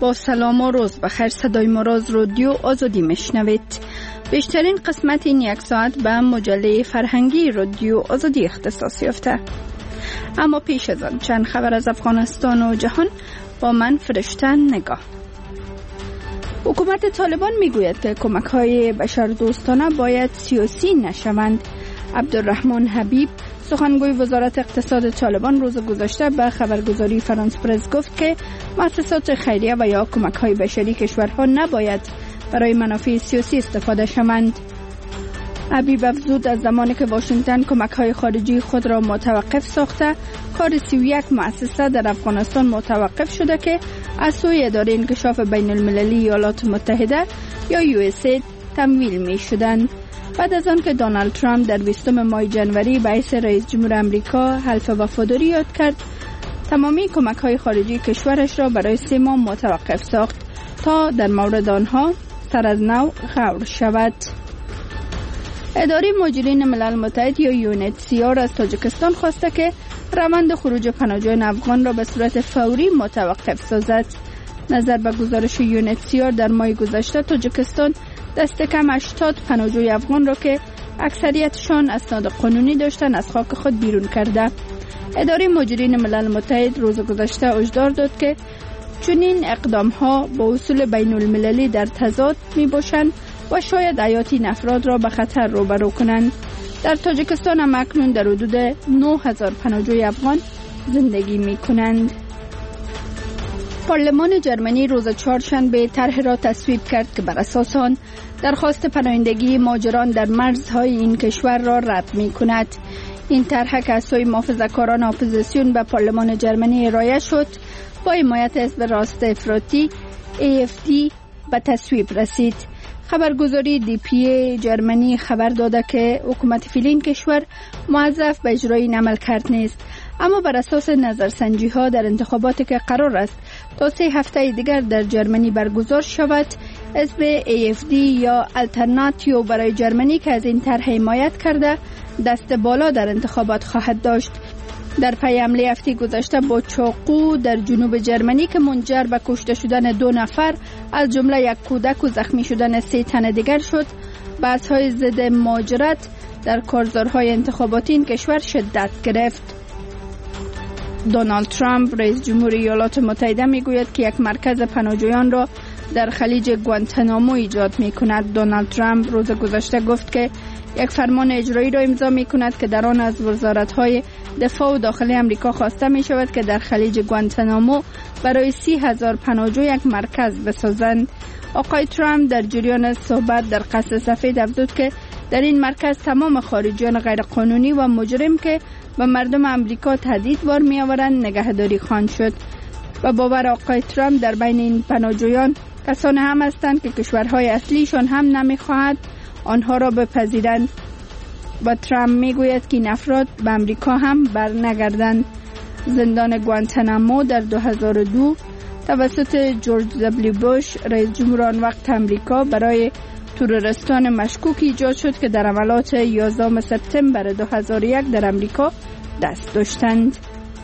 با سلام و روز بخیر. صدای مراز رادیو آزادی میشنوید. بیشترین قسمت این یک ساعت به مجله فرهنگی رادیو آزادی اختصاص یافته. اما پیش از آن چند خبر از افغانستان و جهان با من فرشته نگاه. حکومت طالبان میگوید که کمک‌های بشردوستانه باید سیاسی نشوند. عبدالرحمن حبیب سخنگوی وزارت اقتصاد طالبان روز گذشته به خبرگزاری فرانس پرس گفت که مؤسسات خیریه و یا کمک‌های بشری کشورها نباید برای منافع سیاسی استفاده شوند. حبیب افزود از زمانی که واشنگتن کمک‌های خارجی خود را متوقف ساخته، کار 31 مؤسسه در افغانستان متوقف شده که از سوی اداره انکشاف بین المللی ایالات متحده یا USAID تمویل می شدند. بعد از آن که دونالد ترامپ در 20 ماه جنوری به حیث رئیس جمهور آمریکا حلف وفاداری یاد کرد، تمامی کمک‌های خارجی کشورش را برای 3 ماه متوقف ساخت تا در مورد آنها سر از نو غور شود. اداره مهاجرین ملل متحد یا UNHCR از تاجیکستان خواسته که روند خروج پناهجویان افغان را به صورت فوری متوقف سازد. نظر به گزارش UNHCR در ماه گذشته تاجیکستان دست کم 80 پناهجوی افغان را که اکثریتشان اسناد قانونی داشتند از خاک خود بیرون کرده. اداره مهاجرین ملل متحد روز گذشته هشدار داد که چنین اقدام‌ها با اصول بین المللی در تضاد می‌باشند و شاید حیات این افراد را به خطر روبرو کنند. در تاجیکستان هم اکنون در حدود 9000 پناهجوی افغان زندگی می‌کنند. پارلمان جرمنی روز چهارشنبه طرح را تصویب کرد که بر اساس آن درخواست پناهندگی مهاجران در مرزهای این کشور را رد می‌کند. این طرح که از سوی محافظه‌کاران اپوزیسیون به پارلمان جرمنی ارائه شد با حمایت حزب راست افراطی AfD به تصویب رسید. خبرگزاری DPA جرمنی خبر داده که حکومت فعلی کشور موظف به اجرای این عملکرد نیست، اما بر اساس نظرسنجی ها در انتخاباتی که قرار است تا 3 هفته دیگر در جرمنی برگزار شود، حزب AfD یا آلترناتیو برای جرمنی که از این طرح حمایت کرده دست بالا در انتخابات خواهد داشت. در پی حمله هفته گذشته با چاقو در جنوب جرمنی که منجر به کشته شدن 2 نفر از جمله یک کودک و زخمی شدن 3 تن دیگر شد، بحث‌های ضد مهاجرت در کارزارهای انتخاباتی این کشور شدت گرفت. دونالد ترامپ رئیس جمهور ایالات متحده میگوید که یک مرکز پناهجویان را در خلیج گوانتانامو ایجاد می‌کند. دونالد ترامپ روز گذشته گفت که یک فرمان اجرایی را امضا می‌کند که در آن از وزارت‌های دفاع و داخلی آمریکا خواسته می‌شود که در خلیج گوانتانامو برای 30,000 پناهجو یک مرکز بسازند. آقای ترامپ در جریان صحبت در قصر سفید افزود که در این مرکز تمام خارجیان غیرقانونی و مجرم که به مردم آمریکا تهدید وار می‌آورند نگهداری خواهند شد. و باور آقای ترامپ در بین این پناهجویان کسانی هم هستند که کشورهای اصلیشان هم نمی‌خواهد آنها را بپذیرند و ترامپ میگوید که این افراد به آمریکا هم برنگردند. زندان گوانتانامو در 2002 توسط جورج دبلیو بوش رئیس جمهور آن وقت آمریکا برای تروریستان مشکوک ایجاد شد که در حملات 11 سپتامبر 2001 در آمریکا دست داشتند.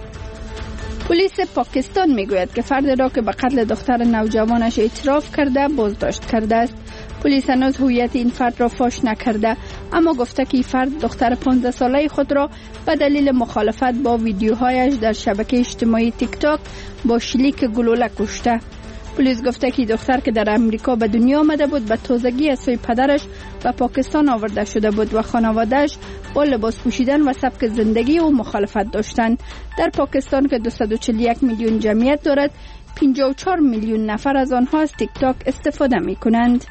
پلیس پاکستان میگوید که فرد را که به قتل دختر نوجوانش اعتراف کرده بازداشت کرده است. پلیس هنوز هویت این فرد را فاش نکرده، اما گفته که این فرد دختر 15 ساله خود را به دلیل مخالفت با ویدیوهایش در شبکه اجتماعی تیک تاک با شلیک گلوله کشته. پلیس گفته که دختر که در امریکا به دنیا آمده بود به تازگی از سوی پدرش به پاکستان آورده شده بود و خانواده‌اش با لباس پوشیدن و سبک زندگی او مخالفت داشتند. در پاکستان که 241 میلیون جمعیت دارد، 54 میلیون نفر از آنها از تیک تاک استفاده می کنند.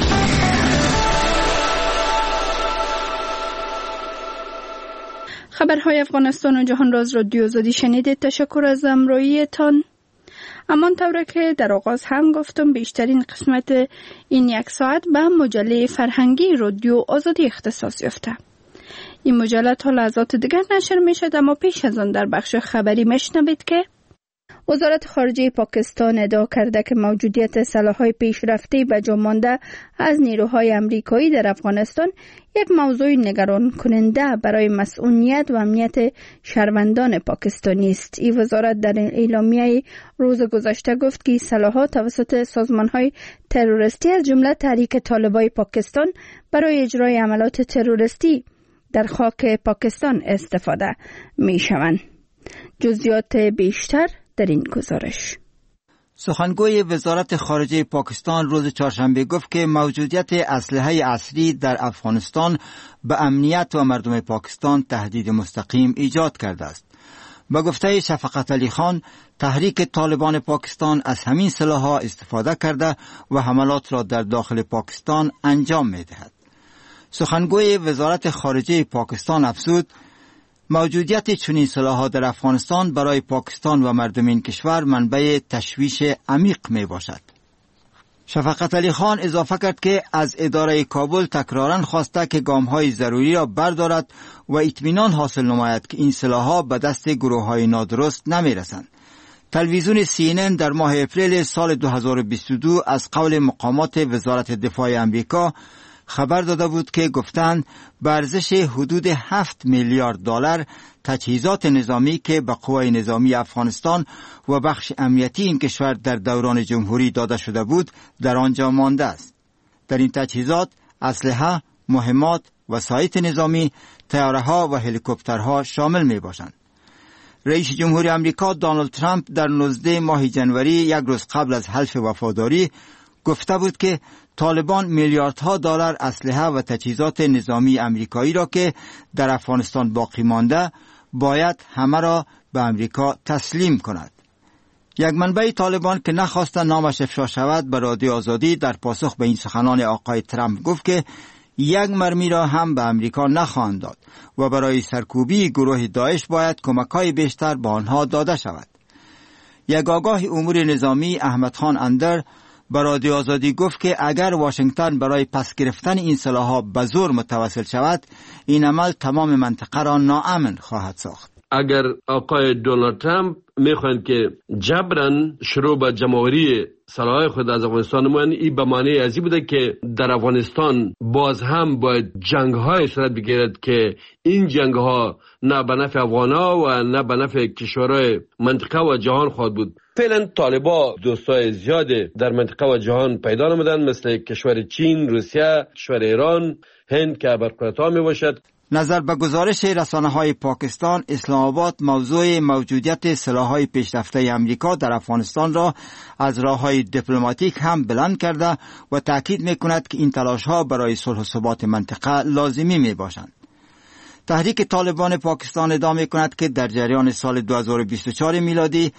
خبرهای افغانستان و جهان را از رادیو آزادی شنیدید. تشکر از همراهیتان. همانطور که در آغاز هم گفتم بیشترین قسمت این یک ساعت به مجله فرهنگی رادیو آزادی اختصاص یافته. این مجله تا لحظات دیگر نشر می شد، اما پیش از آن در بخش خبری میشنوید که وزارت خارجه پاکستان ادعا کرده که موجودیت سلاح‌های پیشرفته و جا مانده از نیروهای امریکایی در افغانستان یک موضوع نگران کننده برای مسئولیت و امنیت شهروندان پاکستانی است. این وزارت در اعلامیه روز گذشته گفت که سلاح‌ها توسط سازمان‌های تروریستی از جمله تحریک طالبان پاکستان برای اجرای عملیات تروریستی در خاک پاکستان استفاده می‌شوند. جزئیات بیشتر در این گزارش. سخنگوی وزارت خارجه پاکستان روز چهارشنبه گفت که موجودیت اسلحه عصری در افغانستان به امنیت و مردم پاکستان تهدید مستقیم ایجاد کرده است. با گفته شفقت علی خان، تحریک طالبان پاکستان از همین سلاح‌ها استفاده کرده و حملات را در داخل پاکستان انجام می‌دهد. سخنگوی وزارت خارجه پاکستان افزود: موجودیت چنین سلاح‌ها در افغانستان برای پاکستان و مردم این کشور منبع تشویش عمیق می باشد. شفقت علی خان اضافه کرد که از اداره کابل تکراراً خواسته که گام‌های ضروری را بردارد و اطمینان حاصل نماید که این سلاح‌ها به دست گروه‌های نادرست نمی‌رسند. تلویزیون CNN در ماه اپریل سال 2022 از قول مقامات وزارت دفاع امریکا خبر داده بود که گفتند به ارزش حدود 7 میلیارد دلار تجهیزات نظامی که به قوای نظامی افغانستان و بخش امنیتی این کشور در دوران جمهوری داده شده بود در آنجا مانده است. در این تجهیزات اسلحه، مهمات، وسایط نظامی، طیاره‌ها و هلیکوپترها شامل می باشند. رئیس جمهور آمریکا دونالد ترامپ در 19 ماه جنوری، یک روز قبل از حلف وفاداری، گفته بود که طالبان میلیاردها دلار اسلحه و تجهیزات نظامی امریکایی را که در افغانستان باقی مانده باید همه را به امریکا تسلیم کند. یک منبع طالبان که نخواست نامش افشا شود به رادیو آزادی در پاسخ به این سخنان آقای ترامپ گفت که یک مرمی را هم به امریکا نخواهند داد و برای سرکوبی گروه داعش باید کمک‌های بیشتر به آنها داده شود. یک آگاه امور نظامی احمد خان اندر به رادیو آزادی گفت که اگر واشنگتن برای پس گرفتن این سلاح‌ها به زور متوسل شود، این عمل تمام منطقه را ناامن خواهد ساخت. اگر آقای دونالد ترامپ میخواهند که جبران شروع به جمع‌آوری سلاح خود از افغانستان نمایند، این به معنی ازی بوده که در افغانستان باز هم باید جنگ‌های صورت بگیرد که این جنگ‌ها نه به نفع افغان‌ها و نه به نفع کشورهای منطقه و جهان خواهد بود. فعلا طالبان دوستای زیاده در منطقه و جهان پیدا نمودند، مثل کشور چین، روسیه، کشور ایران، هند که برقرار می باشد. نظر به گزارش رسانه‌های پاکستان، اسلام آباد موضوع موجودیت سلاح‌های پیشرفته امریکا در افغانستان را از راه‌های دیپلماتیک هم بلند کرده و تاکید می‌کند که این تلاش‌ها برای صلح و ثبات منطقه لازمی می‌باشند. تحریک طالبان پاکستان ادعا می‌کند که در جریان سال 2024 میلادی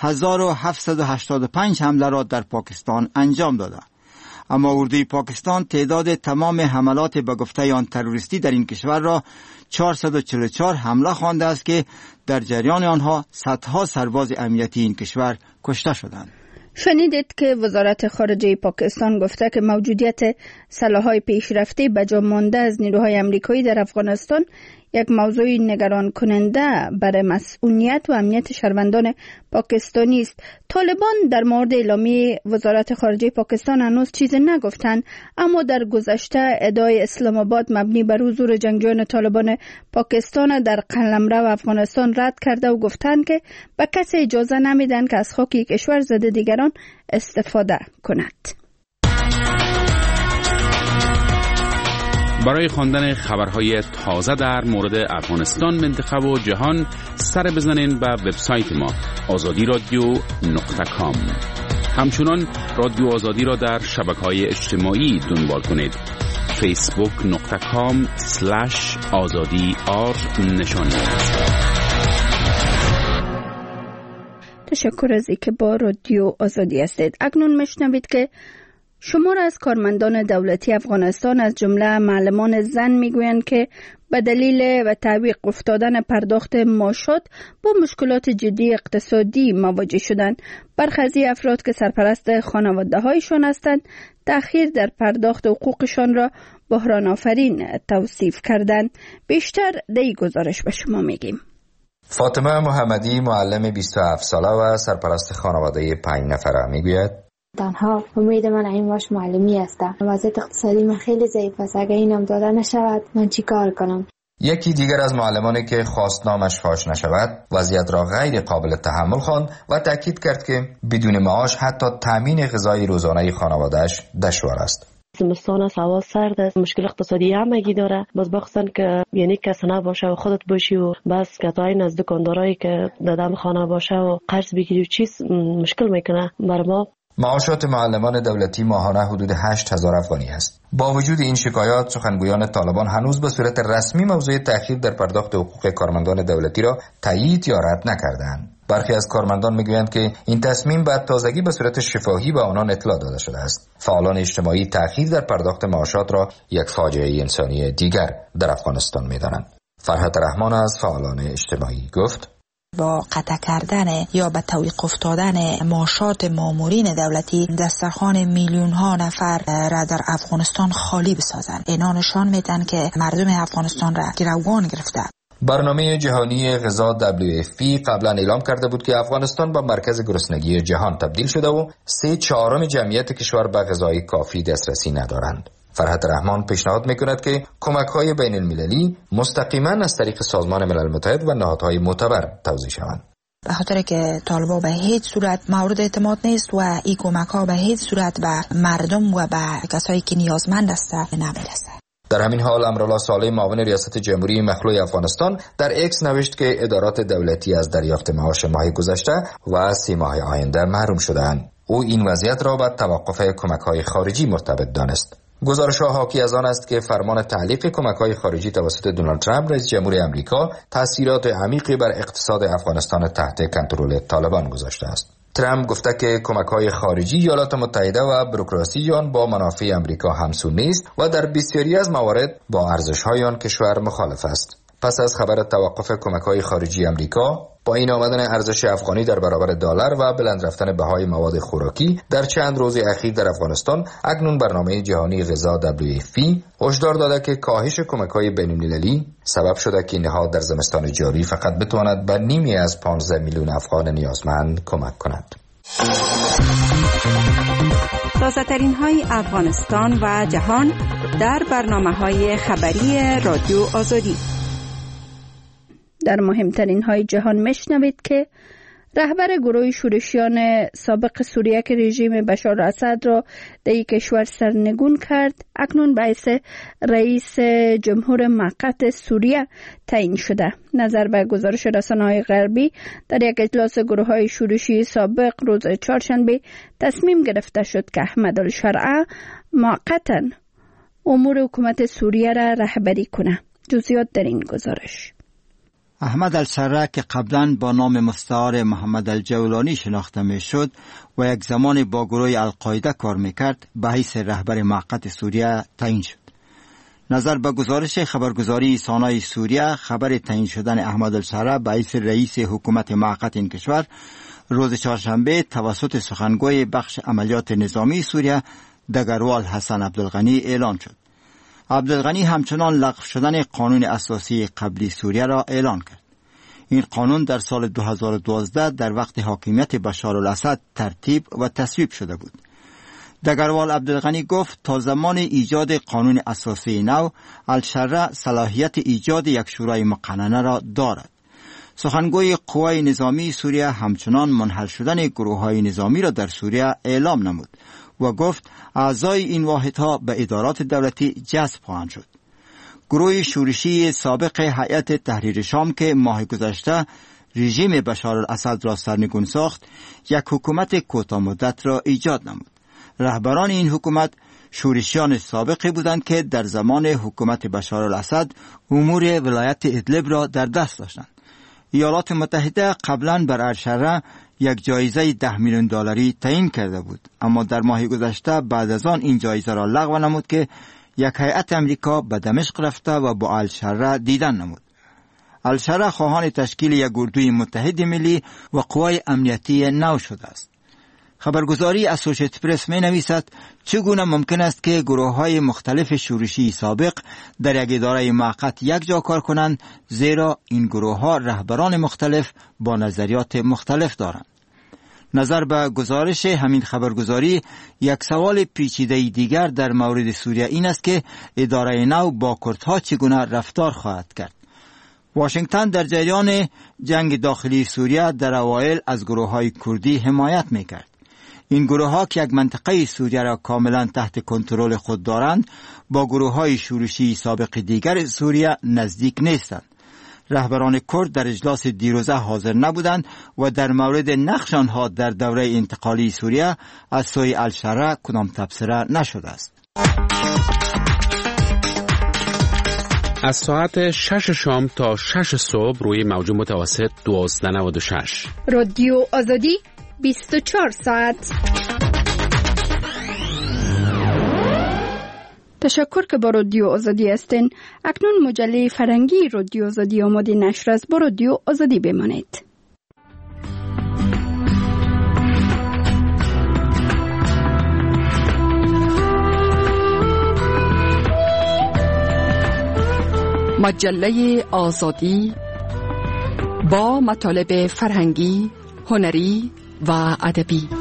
1785 حمله را در پاکستان انجام داده. اما اردوی پاکستان تعداد تمام حملات به گفته آن تروریستی در این کشور را 444 حمله خوانده است که در جریان آنها صدها سرباز امنیتی این کشور کشته شدند. شنیدید که وزارت خارجه پاکستان گفته که موجودیت سلاح‌های پیشرفته به جا مانده از نیروهای امریکایی در افغانستان یک موضوع نگران کننده برای مسئولیت و امنیت شهروندان پاکستانی است. طالبان در مورد اعلامیه وزارت خارجه پاکستان هنوز چیزی نگفتند، اما در گذشته ادعای اسلام آباد مبنی بر حضور جنگجویان طالبان پاکستان در قلمرو افغانستان رد کرده و گفتند که به کسی اجازه نمیدن که از خاک کشور ضد دیگران استفاده کند. برای خواندن خبرهای تازه در مورد افغانستان، منطقه و جهان سر بزنین به وبسایت ما azadiradio.com. همچنان رادیو آزادی را در شبکه‌های اجتماعی دنبال کنید. facebook.com/azadi_r نشان دهید. تشکر از اینکه با رادیو آزادی هستید. اکنون میشنوید که شمار از کارمندان دولتی افغانستان از جمله معلمان زن میگویند که به دلیل و تعویق افتادن پرداخت معاشات با مشکلات جدی اقتصادی مواجه شدند. برخی از افراد که سرپرست خانواده‌هایشان هستند، تأخیر در پرداخت حقوقشان را بحران آفرین توصیف کردند. بیشتر در این گزارش به شما میگیم. فاطمه محمدی معلم 27 ساله و سرپرست خانواده 5 نفره میگوید تنها امید من این باش معلمی است. وضعیت اقتصادی من خیلی ضعیف است. اگر اینم داده نشود من چی کار کنم؟ یکی دیگر از معلمانی که خواست نامش فاش نشود وضعیت را غیر قابل تحمل خواند و تاکید کرد که بدون معاش حتی تامین غذای روزانه خانواده‌اش دشوار است. زمستان است، هوا سرد است، مشکل اقتصادی همگی داره. باز بخصوصا که یعنی کس نباشه و خودت باشی و بس کسایی از دکاندارایی که دادم خانه باشه و قرض بگیری و چیز مشکل میکنه بر ما. معاشات معلمان دولتی ماهانه حدود 8000 افغانی است. با وجود این شکایات، سخنگویان طالبان هنوز به صورت رسمی موضوع تأخیر در پرداخت حقوق کارمندان دولتی را تایید یا رد نکردند. برخی از کارمندان میگویند که این تصمیم بعد تازگی به صورت شفاهی به آنان اطلاع داده شده است. فعالان اجتماعی تأخیر در پرداخت معاشات را یک فاجعه انسانی دیگر در افغانستان می‌دانند. فرحت رحمان از فعالان اجتماعی گفت: با قطع کردن یا به توقف دادن معاشات مامورین دولتی دسترخوان میلیون ها نفر را در افغانستان خالی بسازند. اینا نشان میدن که مردم افغانستان را گروگان گرفته. برنامه جهانی غذا WFP قبلا اعلام کرده بود که افغانستان به مرکز گرسنگی جهان تبدیل شده و 3/4 جمعیت کشور به غذای کافی دسترسی ندارند. فرحت رحمان پیشنهاد میکند که کمک‌های بین المللی مستقیما از طریق سازمان ملل متحد و نهادهای معتبر توزیع شوند. به خاطر که طالبان به هیچ صورت مورد اعتماد نیست و این کمک‌ها به هیچ صورت به مردم و به کسایی که نیازمند است نمیرسه. در همین حال امرالله صالح معاون ریاست جمهوری مخلوع افغانستان در اکس نوشت که ادارات دولتی از دریافت معاش ماه گذشته و 3 ماه آینده محروم شدند. او این وضعیت را با توقف کمک‌های خارجی مرتبط دانست. گزارش‌ها حاکی از آن است که فرمان تعلیق کمک‌های خارجی توسط دونالد ترامپ رئیس جمهور آمریکا تأثیرات عمیقی بر اقتصاد افغانستان تحت کنترل طالبان گذاشته است. ترامپ گفته که کمک‌های خارجی ایالات متحده و بوروکراسی آن با منافع آمریکا همسو نیست و در بسیاری از موارد با ارزش‌های آن کشور مخالف است. پس از خبر توقف کمک‌های خارجی آمریکا، پایین آمدن ارزش افغانی در برابر دلار و بلند رفتن بهای مواد خوراکی در چند روز اخیر در افغانستان، اکنون برنامه جهانی غذا WFP هشدار داده که کاهش کمک‌های بین‌المللی سبب شده که نهاد در زمستان جاری فقط بتواند به نیمی از 15 میلیون افغان نیازمند کمک کند. تازه‌ترین های افغانستان و جهان در برنامه‌های خبری رادیو آزادی. در مهمترین های جهان میشنوید که رهبر گروه شورشیان سابق سوریه که رژیم بشار اسد را در این کشور سرنگون کرد، اکنون باعث رئیس جمهور موقت سوریه تعیین شده. نظر به گزارش رسانه‌های غربی، در یک اجلاس گروه های شورشی سابق روز چهارشنبه تصمیم گرفته شد که احمد الشرعه موقتا امور حکومت سوریه را رهبری کنه. جزئیات در این گزارش. احمد الشرعه که قبلا با نام مستعار محمد الجولانی شناخته می شد و یک زمان با گروه القاعده کار می کرد، به حیث رهبر موقت سوریه تعیین شد. نظر به گزارش خبرگزاری سانای سوریه، خبر تعیین شدن احمد الشرعه به حیث رئیس حکومت موقت این کشور روز چهارشنبه توسط سخنگوی بخش عملیات نظامی سوریه دگروال حسن عبدالغنی اعلان شد. عبدالغنی همچنان لغو شدن قانون اساسی قبلی سوریه را اعلان کرد. این قانون در سال 2012 در وقت حاکمیت بشار الاسد ترتیب و تصویب شده بود. دگروال عبدالغنی گفت تا زمان ایجاد قانون اساسی نو، الشرعه صلاحیت ایجاد یک شورای مقننه را دارد. سخنگوی قوای نظامی سوریه همچنان منحل شدن گروه‌های نظامی را در سوریه اعلام نمود و گفت اعضای این واحدها به ادارات دولتی جذب خواهند شد. گروه شورشی سابق هیئت تحریر شام که ماه گذشته رژیم بشار الاسد را سرنگون ساخت، یک حکومت کوتاه مدت را ایجاد نمود. رهبران این حکومت شورشیان سابقی بودند که در زمان حکومت بشار الاسد امور ولایت ادلب را در دست داشتند. ایالات متحده قبلا بر الشرعه یک جایزه 10 میلیون دلاری تعیین کرده بود، اما در ماه گذشته بعد از آن این جایزه را لغو نمود که یک هیئت امریکا به دمشق رفته و با الشرعه دیدن نمود. الشرعه خواهان تشکیل یک اردوی متحد ملی و قوای امنیتی نو شده است. خبرگزاری اسوشییتد پرس می نویسد چگونه ممکن است که گروه های مختلف شورشی سابق در یک اداره موقت یک جا کار کنند، زیرا این گروه ها رهبران مختلف با نظریات مختلف دارند. نظر به گزارش همین خبرگزاری، یک سوال پیچیده دیگر در مورد سوریه این است که اداره نو با کردها چگونه رفتار خواهد کرد. واشنگتن در جریان جنگ داخلی سوریه در اوایل از گروه های کردی حمایت می کرد. این گروه ها که یک منطقه سوریه را کاملا تحت کنترل خود دارند، با گروه های شورشی سابق دیگر سوریه نزدیک نیستند. رهبران کرد در اجلاس دیروزه حاضر نبودند و در مورد نقش آنها در دوره انتقالی سوریه از سوی الشره کدام تبصره نشده است. از ساعت 6 شام تا 6 صبح روی موج متوسط 1296 رادیو آزادی 24 ساعت. تشکر که با رادیو آزادی هستین. اکنون مجله فرنگی رادیو آزادی آماده نشر است. با رادیو آزادی بمانید. مجله آزادی با مطالب فرهنگی، هنری و ادبی.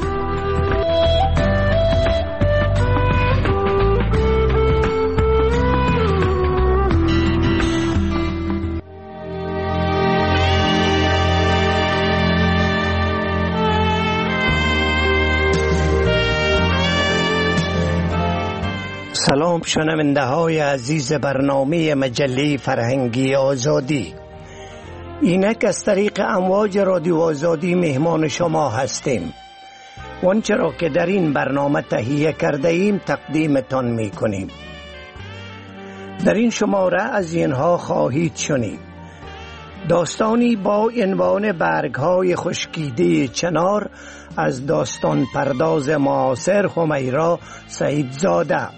سلام شنونده های عزیز برنامه مجله فرهنگی آزادی. اینک از طریق امواج رادیو آزادی مهمان شما هستیم. آنچه را که در این برنامه تهیه کرده ایم تقدیمتان می کنیم. در این شماره از اینها خواهید شنید: داستانی با عنوان برگ‌های خشکیده چنار از داستان پرداز معاصر همیرا سعیدزاده.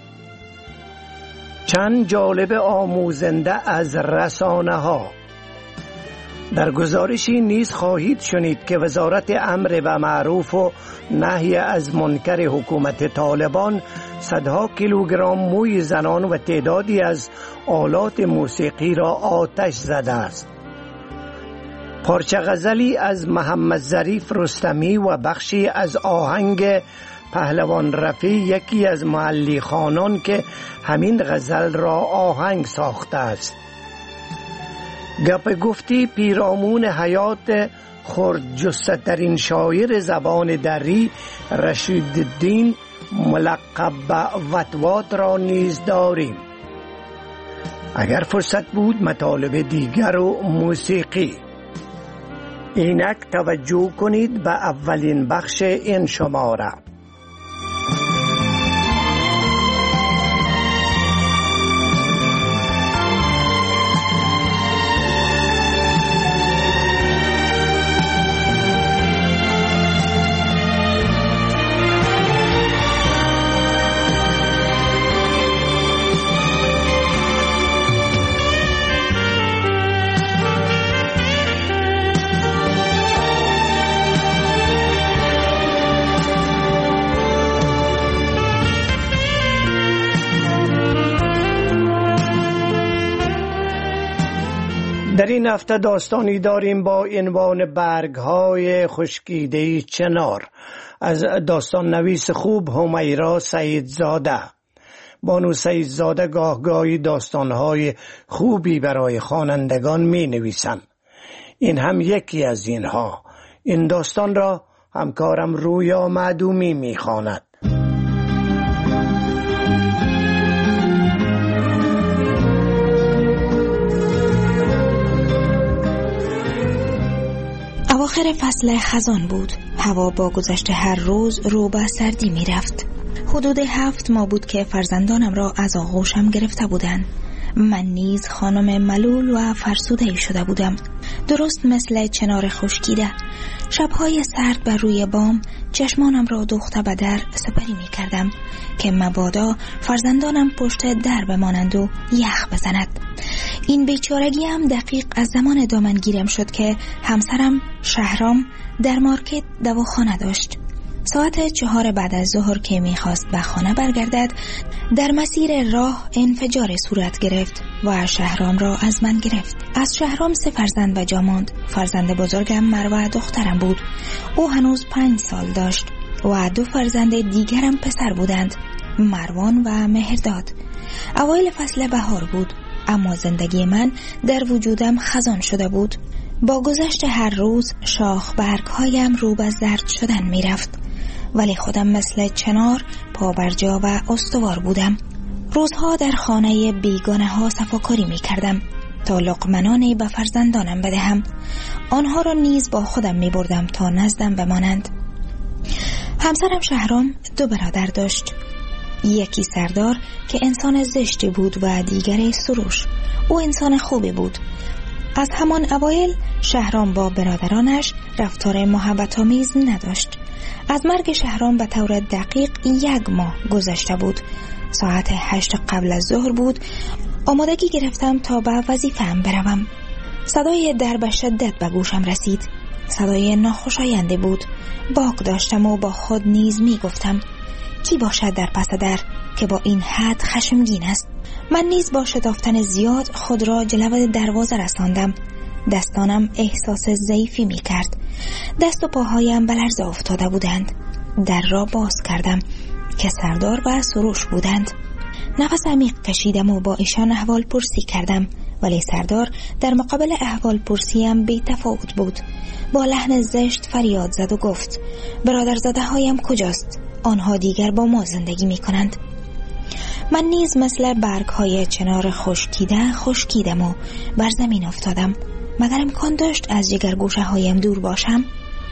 چند جالب آموزنده از رسانه ها. در گزارشی نیز خواهید شنید که وزارت امر و معروف و نهی از منکر حکومت طالبان صدها کیلوگرم موی زنان و تعدادی از آلات موسیقی را آتش زده است. پارچه غزلی از محمد ظریف رستمی و بخشی از آهنگ پهلوان رفیع، یکی از محلی خانان که همین غزل را آهنگ ساخته است. گپ گفتی پیرامون حیات خردجسته ترین شاعر زبان دری رشیدالدین ملقب به وطوات را نیز داریم. اگر فرصت بود مطالب دیگر و موسیقی. اینک توجه کنید به اولین بخش این شماره. در این هفته داستانی داریم با عنوان برگ‌های خشکیده چنار از داستان نویس خوب همیرا سعیدزاده. بانو سعیدزاده گاهگاهی داستان‌های خوبی برای خوانندگان می‌نویسند. این هم یکی از اینها. این داستان را همکارم رویا معدومی می‌خواند. اواخر فصل خزان بود. هوا با گذشت هر روز رو به سردی می رفت. حدود 7 ماه بود که فرزندانم را از آغوشم گرفته بودند. من نیز خانم ملول و فرسوده شده بودم، درست مثل چنار خشکیده. شبهای سرد بر روی بام چشمانم را دوخته به در سپری می کردم که مبادا فرزندانم پشت در بمانند و یخ بزند. این بیچارگی هم دقیق از زمان دامنگیرم شد که همسرم شهرام در مارکت دواخانه داشت. ساعت 4 بعد از ظهر که میخواست به خانه برگردد، در مسیر راه انفجار صورت گرفت و شهرام را از من گرفت. از شهرام 3 فرزند به جا ماند. فرزند بزرگم مروه دخترم بود. او هنوز 5 سال داشت و 2 فرزند دیگرم پسر بودند، مروان و مهرداد. اوایل فصل بهار بود، اما زندگی من در وجودم خزان شده بود. با گذشت هر روز شاخ برگ هایم رو به زرد شدن می رفت، ولی خودم مثل چنار پابرجا و استوار بودم. روزها در خانه بیگانه ها صفاکاری می کردم تا لقمنانی به فرزندانم بدهم. آنها را نیز با خودم می بردم تا نزدم بمانند. همسرم شهرام 2 برادر داشت. یکی سردار که انسان زشتی بود و دیگری سروش. او انسان خوبی بود. از همان اوایل شهرام با برادرانش رفتار محبت‌آمیز نداشت. از مرگ شهرام به طور دقیق 1 ماه گذشته بود. ساعت 8 قبل از ظهر بود. آمادگی گرفتم تا به وظیفه‌ام بروم. صدای در به شدت به گوشم رسید. صدای ناخوشایندی بود. باک داشتم و با خود نیز می گفتم کی باشد در پس در که با این حد خشمگین است. من نیز با شتافتن زیاد خود را جلو دروازه رساندم. دستانم احساس ضعیفی می کرد. دست و پاهایم به لرزه افتاده بودند. در را باز کردم که سردار و سروش بودند. نفس عمیق کشیدم و با ایشان احوال پرسی کردم، ولی سردار در مقابل احوال پرسیم بی تفاوت بود. با لحن زشت فریاد زد و گفت برادرزاده هایم کجاست؟ آنها دیگر با ما زندگی می کنند. من نیز مثل برگ های چنار خشکیدم و بر زمین افتادم. مگر امکان داشت از جگر گوشه هایم دور باشم؟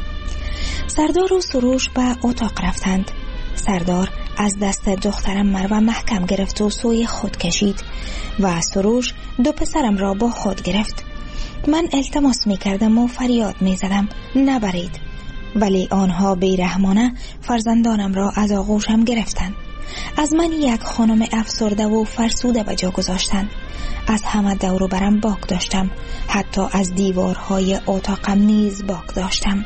سردار و سروش به اتاق رفتند. سردار از دست دخترم مروه محکم گرفت و سوی خود کشید و سروش 2 پسرم را با خود گرفت. من التماس می کردم و فریاد می زدم نبرید، ولی آنها بیرحمانه فرزندانم را از آغوشم گرفتند. از من 1 خانم افسرده و فرسوده به جا گذاشتند. از همه دور و برم باک داشتم. حتی از دیوارهای اتاقم نیز باک داشتم.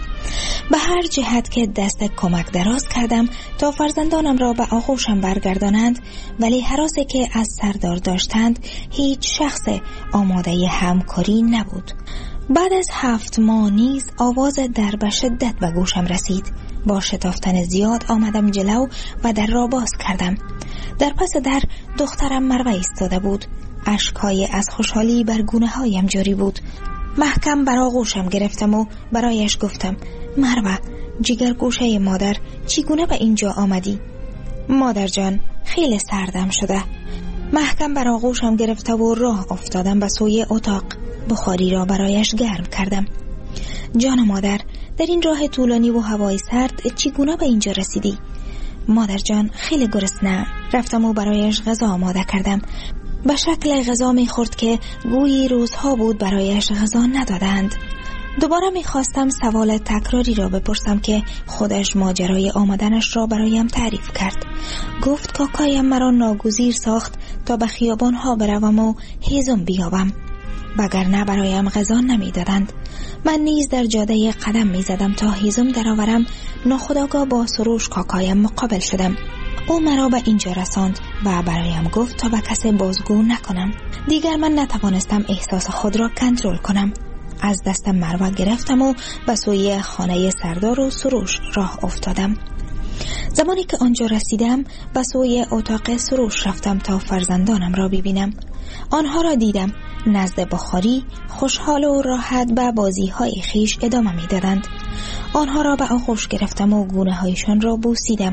به هر جهت که دست کمک دراز کردم تا فرزندانم را به آغوشم برگردانند، ولی هراسی که از سردار داشتند هیچ شخص آماده همکاری نبود. بعد از 7 ماه نیز آواز در به شدت به گوشم رسید. با شتافتن زیاد آمدم جلو و در را باز کردم. در پس در دخترم مروه ایستاده بود. اشک‌های از خوشحالی بر گونه هایم جاری بود. محکم بر آغوشم گرفتم و برایش گفتم مروه جگر گوشه مادر، چگونه به اینجا آمدی؟ مادر جان خیلی سردم شده. محکم بر آغوشم گرفته و راه افتادم به سوی اتاق. بخاری را برایش گرم کردم. جان مادر، در این راه طولانی و هوای سرد چگونه به اینجا رسیدی؟ مادر جان خیلی گرسنه‌ام. رفتم و برایش غذا آماده کردم. به شکل غذا می‌خورد که گویی روزها بود برایش غذا ندادند. دوباره می‌خواستم سوال تکراری را بپرسم که خودش ماجرای آمدنش را برایم تعریف کرد. گفت کاکایم مرا ناگزیر ساخت تا به خیابان‌ها بروم و هیزم بیابم، وگرنه برایم غذا نمی‌دادند. من نیز در جاده قدم می‌زدم تا هیزم درآورم. ناخودآگاه با سروش کاکایم مقابل شدم. او مرا به اینجا رساند و برایم گفت تا به کسی بازگو نکنم. دیگر من نتوانستم احساس خود را کنترل کنم. از دست مروه گرفتم و به سوی خانه سردار و سروش راه افتادم. زمانی که آنجا رسیدم به سوی اتاق سروش رفتم تا فرزندانم را ببینم. آنها را دیدم نزد بخاری خوشحال و راحت به بازی‌های خیش ادامه می‌دادند. آنها را به آغوش گرفتم و گونه‌هایشان را بوسیدم.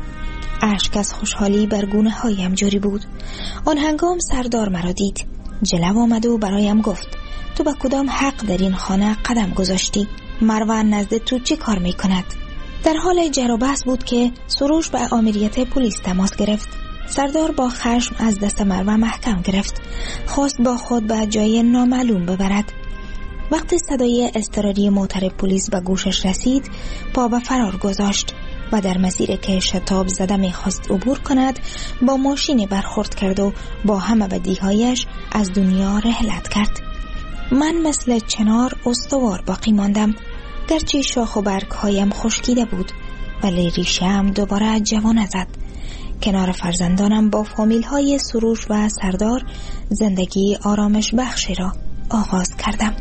اشک از خوشحالی بر گونه‌هایم جاری بود. آن هنگام سردار مرا دید. جلو آمد و برایم گفت تو به کدام حق در این خانه قدم گذاشتی؟ مروه نزد تو چه کار می‌کند؟ در حال جر و بحث بود که سروش به آمریت پلیس تماس گرفت. سردار با خشم از دست مروه محکم گرفت. خواست با خود به جای نامعلوم ببرد. وقتی صدای اضطراری موتر پلیس به گوشش رسید، پا به فرار گذاشت و در مسیر که شتاب زده می‌خواست عبور کند با ماشینی برخورد کرد و با همه بدیهایش از دنیا رحلت کرد. من مثل چنار استوار باقی ماندم. گرچه شاخ و برگ هایم خشکیده بود، ولی ریشه هم دوباره جوانه زد. کنار فرزندانم با فامیل های سروش و سردار زندگی آرامش بخشی را آغاز کردم.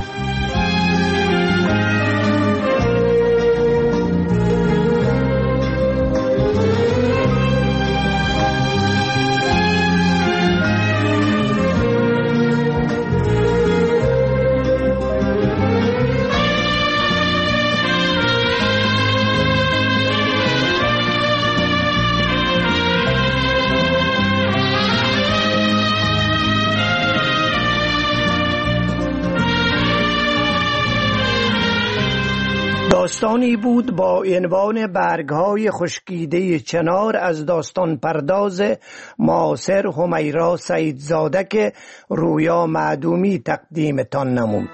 داستانی بود با عنوان برگ‌های خشکیده چنار از داستان پرداز معاصر همیرا سیدزاده که رویا معدومی تقدیمتان نمود.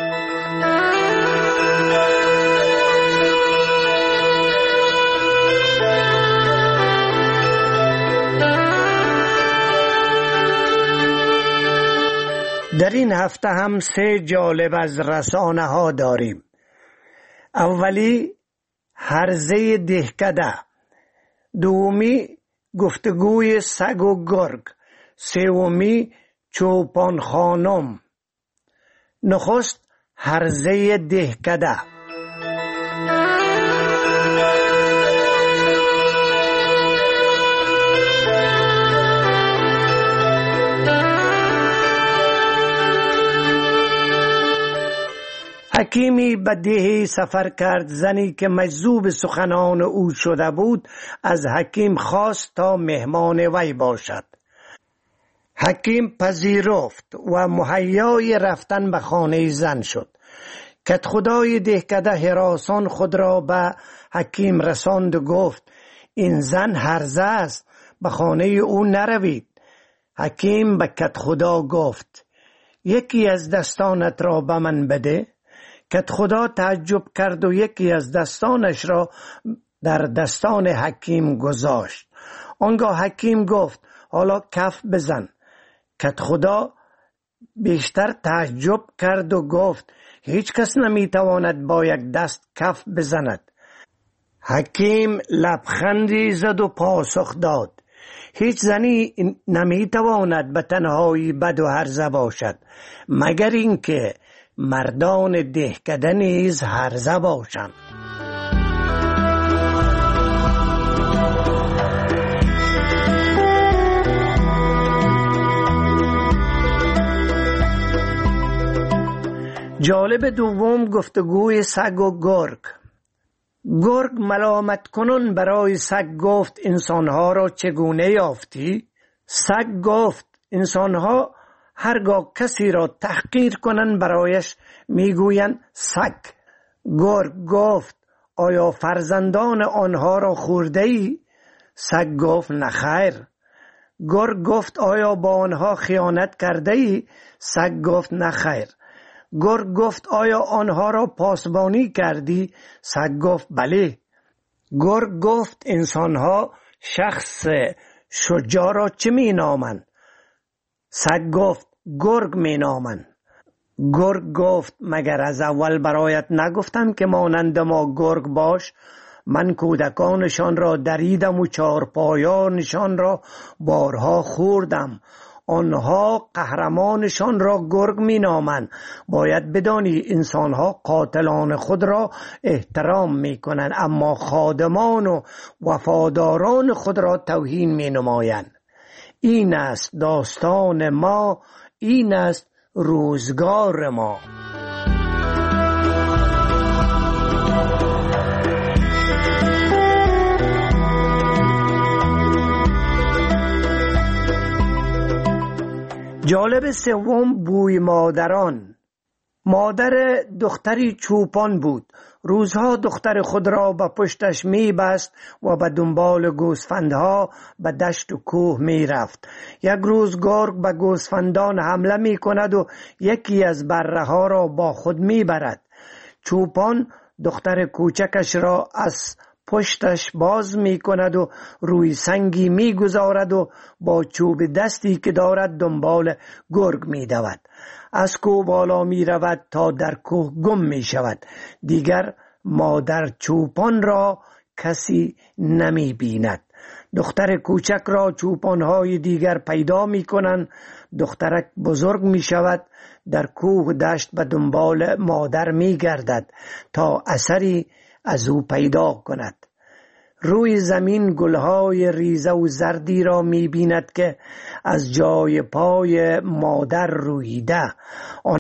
در این هفته هم 3 جالب از رسانه ها داریم. اولی هرزه دهکده، دومی گفتگوی سگ و گرگ، سومی چوپان خانم. نخست هرزه دهکده. حکیمی به دهی سفر کرد. زنی که مجذوب سخنان او شده بود از حکیم خواست تا مهمان وی باشد. حکیم پذیرفت و مهیای رفتن به خانه زن شد. کدخدای دهکده هراسان خود را به حکیم رساند و گفت این زن هرزه است، به خانه او نروید. حکیم به کدخدا گفت یکی از دستانت را به من بده. کدخدا تعجب کرد و یکی از دستانش را در دستان حکیم گذاشت. آنگاه حکیم گفت حالا کف بزن. کدخدا بیشتر تعجب کرد و گفت هیچ کس نمیتواند با یک دست کف بزند. حکیم لبخندی زد و پاسخ داد هیچ زنی نمیتواند به تنهایی بد و هرزه باشد مگر اینکه مردان دهکده نیز هرزه باشند. جالب دوم گفتگوی سگ و گرگ. گرگ ملامت کنون برای سگ گفت انسانها را چگونه یافتی؟ سگ گفت انسانها هرگاه کسی را تحقیر کنند برایش میگویند سگ. گرگ گفت آیا فرزندان آنها را خورده ای؟ سگ گفت نخیر. گرگ گفت آیا با آنها خیانت کرده ای؟ سگ گفت نخیر. گرگ گفت آیا آنها را پاسبانی کردی؟ سگ گفت بله. گرگ گفت انسانها شخص شجاع را چه می نامند؟ سگ گفت گرگ می نامند. گرگ گفت مگر از اول برایت نگفتم که مانند ما گرگ باش؟ من کودکانشان را دریدم و چارپایانشان را بارها خوردم. آنها قهرمانشان را گرگ می نامند. باید بدانی انسانها قاتلان خود را احترام می کنند اما خادمان و وفاداران خود را توهین می نمایند. این است داستان ما، این است روزگار ما. جالب سوم بوی مادران. مادر دختری چوپان بود. روزها دختر خود را به پشتش می بست و به دنبال گوسفندها به دشت و کوه می رفت. یک روز گرگ به گوسفندان حمله می کند و یکی از بره ها را با خود می برد. چوپان دختر کوچکش را از پشتش باز می کند و روی سنگی می گذارد و با چوب دستی که دارد دنبال گرگ می دود. از کوه بالا می رود تا در کوه گم می شود. دیگر مادر چوپان را کسی نمی بیند. دختر کوچک را چوپانهای دیگر پیدا می کنند. دخترک بزرگ می شود، در کوه دشت به دنبال مادر می گردد تا اثری از او پیدا کند. روی زمین گلهای ریزه و زردی را می بیند که از جای پای مادر رویده.